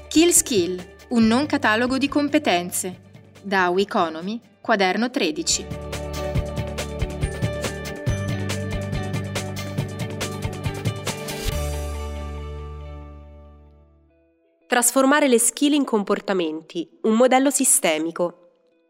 Skill, un non catalogo di competenze. Da Weconomy, quaderno 13. Trasformare le skill in comportamenti, un modello sistemico.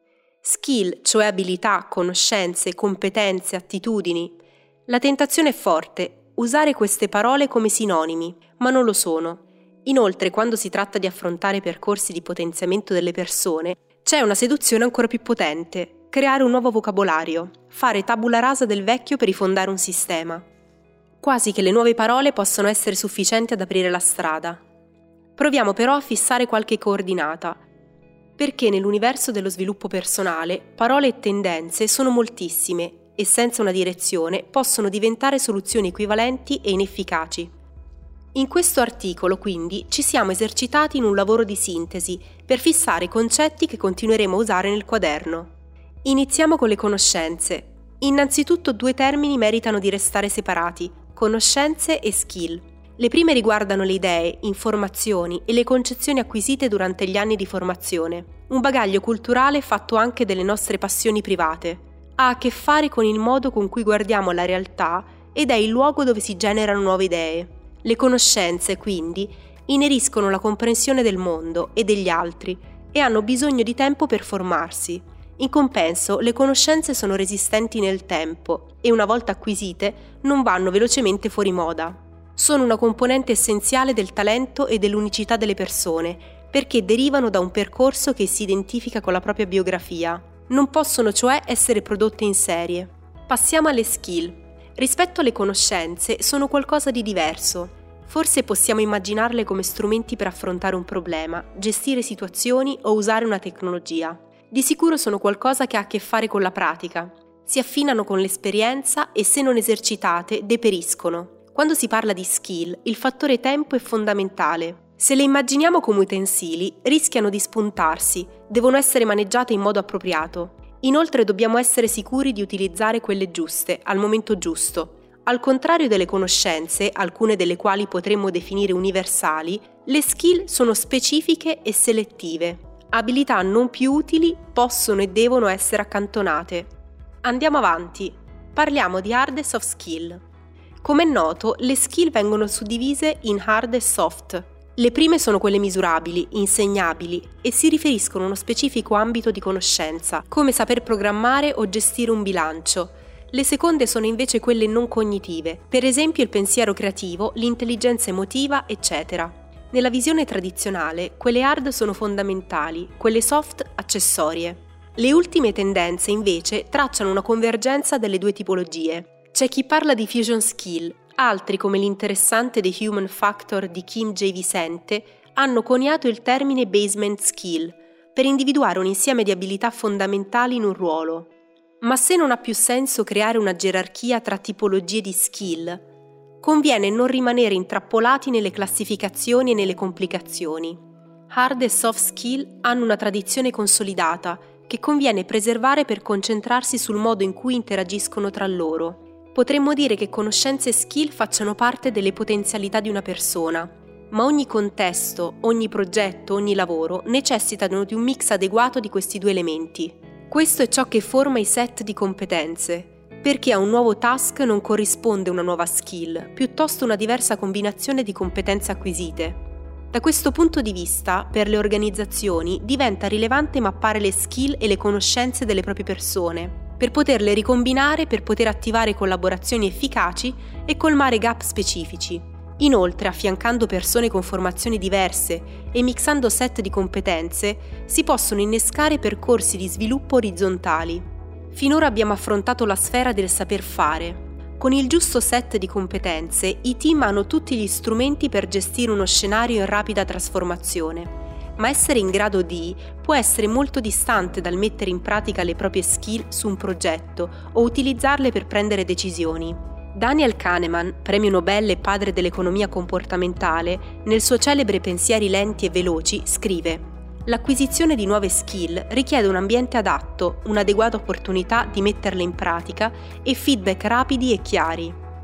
Skill, cioè abilità, conoscenze, competenze, attitudini. La tentazione è forte, usare queste parole come sinonimi, ma non lo sono. Inoltre, quando si tratta di affrontare percorsi di potenziamento delle persone, c'è una seduzione ancora più potente: creare un nuovo vocabolario, fare tabula rasa del vecchio per rifondare un sistema. Quasi che le nuove parole possano essere sufficienti ad aprire la strada. Proviamo però a fissare qualche coordinata, perché nell'universo dello sviluppo personale parole e tendenze sono moltissime e senza una direzione possono diventare soluzioni equivalenti e inefficaci. In questo articolo, quindi, ci siamo esercitati in un lavoro di sintesi per fissare i concetti che continueremo a usare nel quaderno. Iniziamo con le conoscenze. Innanzitutto 2 termini meritano di restare separati: conoscenze e skill. Le prime riguardano le idee, informazioni e le concezioni acquisite durante gli anni di formazione. Un bagaglio culturale fatto anche delle nostre passioni private. Ha a che fare con il modo con cui guardiamo la realtà ed è il luogo dove si generano nuove idee. Le conoscenze, quindi, ineriscono la comprensione del mondo e degli altri e hanno bisogno di tempo per formarsi. In compenso, le conoscenze sono resistenti nel tempo e, una volta acquisite, non vanno velocemente fuori moda. Sono una componente essenziale del talento e dell'unicità delle persone, perché derivano da un percorso che si identifica con la propria biografia. Non possono cioè essere prodotte in serie. Passiamo alle skill. Rispetto alle conoscenze sono qualcosa di diverso. Forse possiamo immaginarle come strumenti per affrontare un problema, gestire situazioni o usare una tecnologia. Di sicuro sono qualcosa che ha a che fare con la pratica. Si affinano con l'esperienza e, se non esercitate, deperiscono. Quando si parla di skill, il fattore tempo è fondamentale. Se le immaginiamo come utensili, rischiano di spuntarsi, devono essere maneggiate in modo appropriato. Inoltre dobbiamo essere sicuri di utilizzare quelle giuste, al momento giusto. Al contrario delle conoscenze, alcune delle quali potremmo definire universali, le skill sono specifiche e selettive. Abilità non più utili possono e devono essere accantonate. Andiamo avanti. Parliamo di hard e soft skill. Come è noto, le skill vengono suddivise in hard e soft. Le prime sono quelle misurabili, insegnabili e si riferiscono a uno specifico ambito di conoscenza, come saper programmare o gestire un bilancio. Le seconde sono invece quelle non cognitive, per esempio il pensiero creativo, l'intelligenza emotiva, eccetera. Nella visione tradizionale, quelle hard sono fondamentali, quelle soft accessorie. Le ultime tendenze, invece, tracciano una convergenza delle 2 tipologie. C'è chi parla di fusion skill. Altri, come l'interessante The Human Factor di Kim J. Vicente, hanno coniato il termine basement skill per individuare un insieme di abilità fondamentali in un ruolo. Ma se non ha più senso creare una gerarchia tra tipologie di skill, conviene non rimanere intrappolati nelle classificazioni e nelle complicazioni. Hard e soft skill hanno una tradizione consolidata che conviene preservare per concentrarsi sul modo in cui interagiscono tra loro. Potremmo dire che conoscenze e skill facciano parte delle potenzialità di una persona, ma ogni contesto, ogni progetto, ogni lavoro necessitano di un mix adeguato di questi 2 elementi. Questo è ciò che forma i set di competenze, perché a un nuovo task non corrisponde una nuova skill, piuttosto una diversa combinazione di competenze acquisite. Da questo punto di vista, per le organizzazioni diventa rilevante mappare le skill e le conoscenze delle proprie persone, per poterle ricombinare, per poter attivare collaborazioni efficaci e colmare gap specifici. Inoltre, affiancando persone con formazioni diverse e mixando set di competenze, si possono innescare percorsi di sviluppo orizzontali. Finora abbiamo affrontato la sfera del saper fare. Con il giusto set di competenze, i team hanno tutti gli strumenti per gestire uno scenario in rapida trasformazione. Ma essere in grado di può essere molto distante dal mettere in pratica le proprie skill su un progetto o utilizzarle per prendere decisioni. Daniel Kahneman, premio Nobel e padre dell'economia comportamentale, nel suo celebre Pensieri lenti e veloci, scrive: l'acquisizione di nuove skill richiede un ambiente adatto, un'adeguata opportunità di metterle in pratica e feedback rapidi e chiari.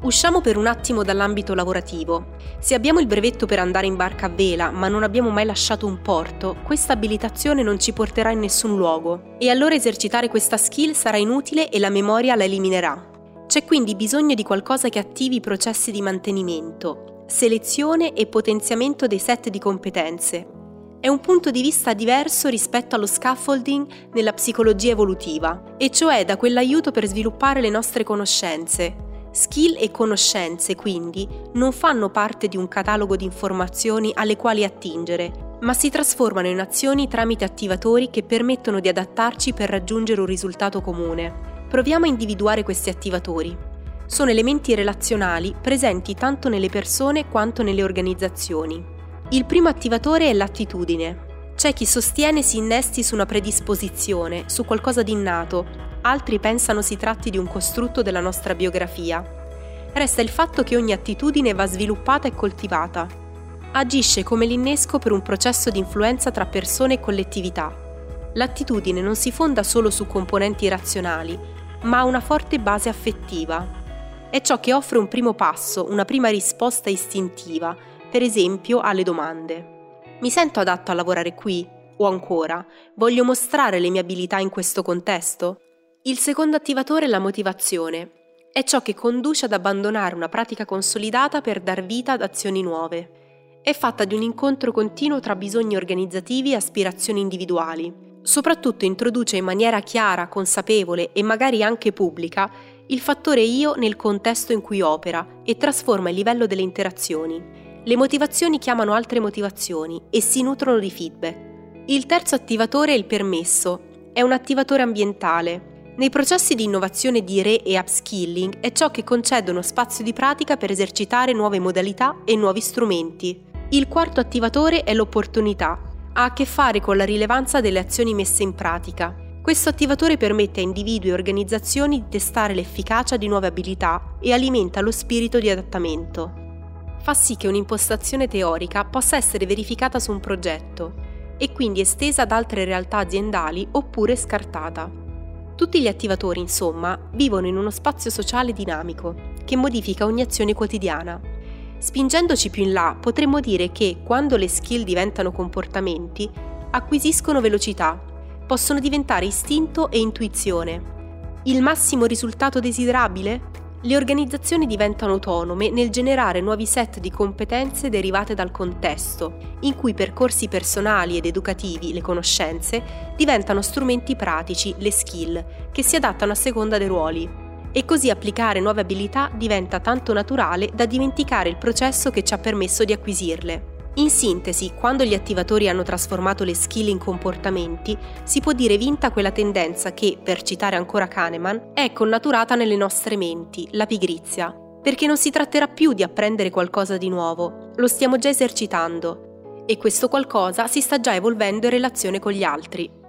Usciamo per un attimo dall'ambito lavorativo. Se abbiamo il brevetto per andare in barca a vela, ma non abbiamo mai lasciato un porto, questa abilitazione non ci porterà in nessun luogo. E allora esercitare questa skill sarà inutile e la memoria la eliminerà. C'è quindi bisogno di qualcosa che attivi i processi di mantenimento, selezione e potenziamento dei set di competenze. È un punto di vista diverso rispetto allo scaffolding nella psicologia evolutiva, e cioè da quell'aiuto per sviluppare le nostre conoscenze. Skill e conoscenze, quindi, non fanno parte di un catalogo di informazioni alle quali attingere, ma si trasformano in azioni tramite attivatori che permettono di adattarci per raggiungere un risultato comune. Proviamo a individuare questi attivatori. Sono elementi relazionali presenti tanto nelle persone quanto nelle organizzazioni. Il primo attivatore è l'attitudine. C'è chi sostiene si innesti su una predisposizione, su qualcosa di innato. Altri pensano si tratti di un costrutto della nostra biografia. Resta il fatto che ogni attitudine va sviluppata e coltivata. Agisce come l'innesco per un processo di influenza tra persone e collettività. L'attitudine non si fonda solo su componenti razionali, ma ha una forte base affettiva. È ciò che offre un primo passo, una prima risposta istintiva, per esempio alle domande. Mi sento adatto a lavorare qui? O ancora, voglio mostrare le mie abilità in questo contesto? Il secondo attivatore è la motivazione. È ciò che conduce ad abbandonare una pratica consolidata per dar vita ad azioni nuove. È fatta di un incontro continuo tra bisogni organizzativi e aspirazioni individuali. Soprattutto introduce in maniera chiara, consapevole e magari anche pubblica il fattore io nel contesto in cui opera e trasforma il livello delle interazioni. Le motivazioni chiamano altre motivazioni e si nutrono di feedback. Il terzo attivatore è il permesso. È un attivatore ambientale. Nei processi di innovazione di e upskilling è ciò che concede uno spazio di pratica per esercitare nuove modalità e nuovi strumenti. Il quarto attivatore è l'opportunità. Ha a che fare con la rilevanza delle azioni messe in pratica. Questo attivatore permette a individui e organizzazioni di testare l'efficacia di nuove abilità e alimenta lo spirito di adattamento. Fa sì che un'impostazione teorica possa essere verificata su un progetto e quindi estesa ad altre realtà aziendali oppure scartata. Tutti gli attivatori, insomma, vivono in uno spazio sociale dinamico, che modifica ogni azione quotidiana. Spingendoci più in là, potremmo dire che, quando le skill diventano comportamenti, acquisiscono velocità, possono diventare istinto e intuizione. Il massimo risultato desiderabile? Le organizzazioni diventano autonome nel generare nuovi set di competenze derivate dal contesto, in cui percorsi personali ed educativi, le conoscenze, diventano strumenti pratici, le skill, che si adattano a seconda dei ruoli. E così applicare nuove abilità diventa tanto naturale da dimenticare il processo che ci ha permesso di acquisirle. In sintesi, quando gli attivatori hanno trasformato le skill in comportamenti, si può dire vinta quella tendenza che, per citare ancora Kahneman, è connaturata nelle nostre menti, la pigrizia. Perché non si tratterà più di apprendere qualcosa di nuovo, lo stiamo già esercitando. E questo qualcosa si sta già evolvendo in relazione con gli altri.